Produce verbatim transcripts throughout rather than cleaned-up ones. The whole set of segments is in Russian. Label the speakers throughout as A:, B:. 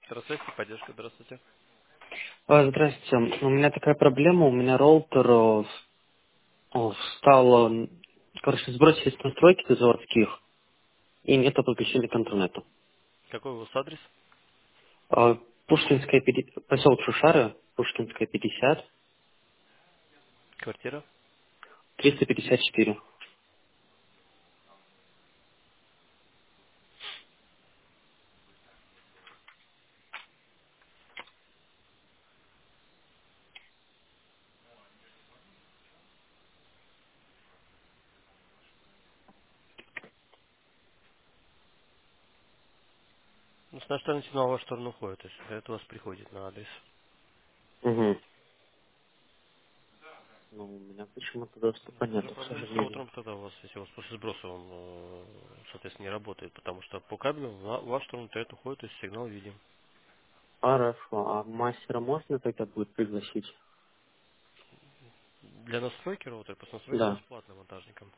A: Здравствуйте, поддержка, здравствуйте.
B: А, Здравствуйте. У меня такая проблема. У меня роутер э, э, стал... э, Короче, сбросились настройки до заводских, и нет подключения к интернету.
A: Какой у вас адрес?
B: А, Пушкинская, пяти- поселок Шушары, Пушкинская, пятьдесят,
A: Квартира?
B: триста пятьдесят четыре.
A: Ну, с нашей стороны сигнал в вашу сторону уходит, то есть это у вас приходит на адрес.
B: Угу. Ну, у меня почему-то доступа
A: Уже
B: нету, к
A: проблемы с
B: сожалению.
A: роутером тогда у вас, если у вас после сброса он, э, соответственно, не работает, потому что по кабелю в вашу сторону интернет уходит, то есть сигнал видим.
B: Хорошо. А мастера можно тогда будет пригласить?
A: Для настройки роутера, просто настройки
B: Да.
A: бесплатно монтажникам.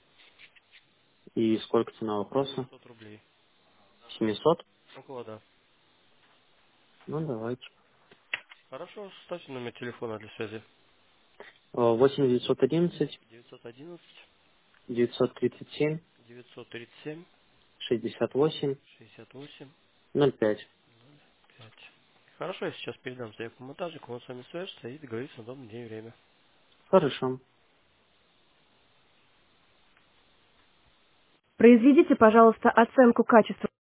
B: И сколько цена вопроса?
A: семьсот рублей.
B: семьсот?
A: Около, да.
B: Ну, давайте.
A: Хорошо, ставьте номер телефона для связи.
B: Э, восемь девятьсот одиннадцать
A: девятьсот одиннадцать
B: девятьсот тридцать семь
A: девятьсот тридцать семь
B: шестьдесят восемь
A: шестьдесят восемь
B: ноль пять.
A: пять. Хорошо, я сейчас передам заявку монтажнику, он с вами свяжется и договорится на удобный день и время.
B: Хорошо.
C: Произведите, пожалуйста, оценку качества